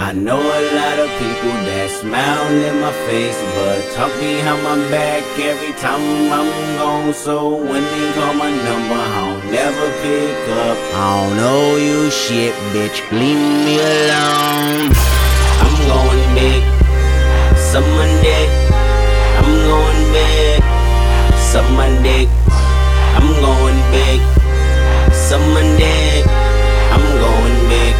I know a lot of people that smile in my face, but talk behind my back every time I'm gone. So when they call my number, I'll never pick up. I don't know you shit, bitch, leave me alone. I'm going big, suck my dick. I'm going big, suck my dick. I'm going big, suck my dick. I'm going big,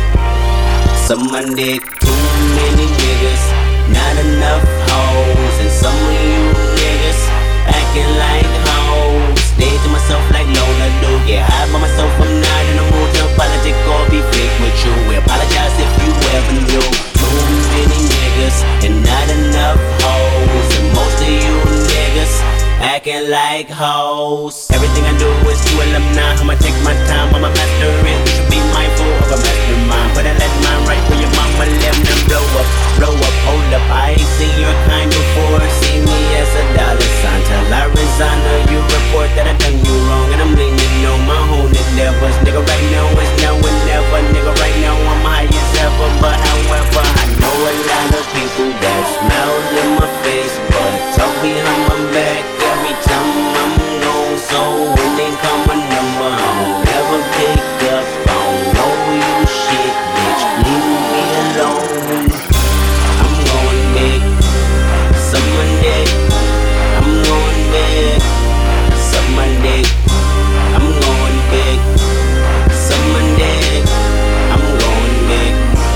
suck my dick. Too many niggas, not enough hoes. And some of you niggas acting like hoes. Stay to myself like Lola do. Get high by myself, I'm not in the mood to apologize or be fake with you. We apologize if you ever knew. Too many niggas and not enough hoes. And most of you niggas acting like hoes. Everything I do is to alumni. I'ma take my time, I'ma master it. You should be mindful of a mastermind. But I let mine right where your mama left them blow up, hold up. I ain't seen your kind before. See me as a dollar sign till I resign or you report that I done you wrong. And I'm leaning on my own endeavors. Nigga, right now is now and never. Nigga, right now I'm high as ever. But however, I know a lot of people that smile in my face, but talk behind my back every time I'm gone. So when they call my number, I'll never pick up. I don't know you shit, bitch, leave me alone. I'm going big, suck my dick. I'm going big, suck my dick. I'm going big, suck my dick. I'm going big,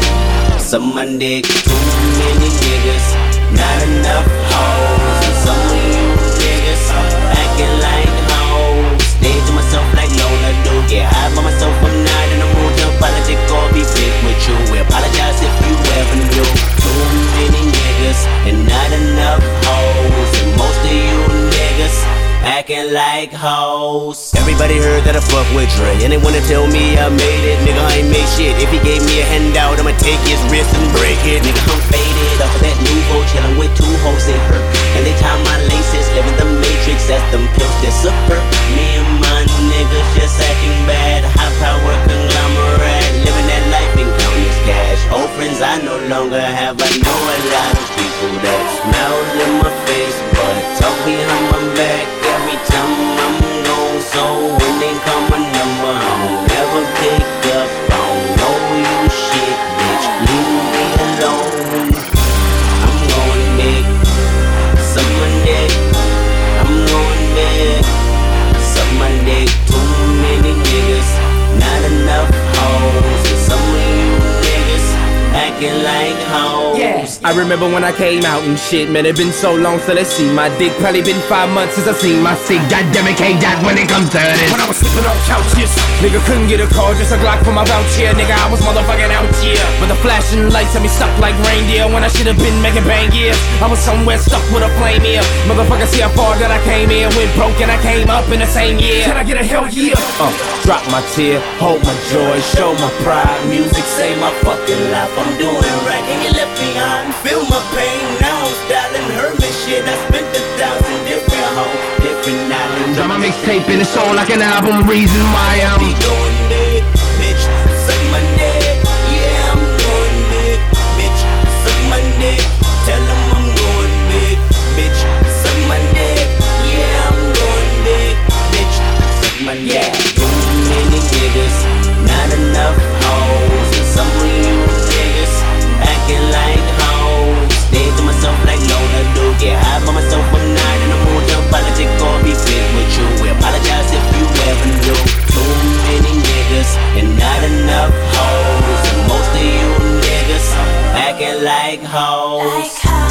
suck my dick. Too many niggas, not enough hoes. And some of you niggas acting like hoes. Stay to myself like Lola do. Get high by myself, I'm not in the mood to apologize or be fake with you. We apologize if you ever knew. Too many niggas and not enough hoes. And most of you niggas acting like hoes. Everybody heard that I fuck with Dre, and they wanna tell me I made it. Nigga, I ain't made shit. If he gave me a handout, I'ma take his wrist and break it. Nigga, I'm faded off of that Nouveau, chillin' with two hoes in her. And they tie my laces, living the matrix as them pills that super. Me and my niggas just acting bad. High power conglomerate, living that life and counting this cash. Old friends I no longer have. I know a lot of people that smile in my face, but talk behind my back every time I'm gone. So when they call my number, I'll never pick up. I don't know you shit, bitch, leave me alone. I'm going big, suck my dick. I'm going big, suck my dick. Too many niggas, not enough hoes. And some of you niggas acting like hoes. Yeah, I remember when I came out and shit, man, it been so long since I see my dick. Probably been 5 months since I seen my sick. Goddamn it, K-Dot when it comes to this. When I was sleeping on couches, nigga couldn't get a call, just a Glock for my vouch here. Nigga, I was motherfucking out here. But the flashing lights had me stuck like reindeer when I should've been making bang gears. I was somewhere stuck with a flame here. Motherfucker, see how far that I came here. Went broke and I came up in the same year. Can I get a hell yeah? Drop my tear, hold my joy, show my pride. Music save my fucking life. I'm doing right and you left behind. Feel my pain now. I'm styling Herman shit. I spent 1,000 different hoes, different islands. Drop my mixtape and it's all like an album. Reason why I'm be going big, bitch. Suck my dick. Yeah, I'm going big, bitch. Suck my dick. Tell them I'm going big, bitch. Suck my dick. Yeah, I'm going big, bitch. Suck my dick. Too many niggas, not enough hoes. And some of you niggas acting like hoes. Stay to myself like Lola do. Get high by myself, I'm not in the mood to apologize or be fake with you. We apologize if you ever knew. Too many niggas and not enough hoes. And most of you niggas acting like hoes.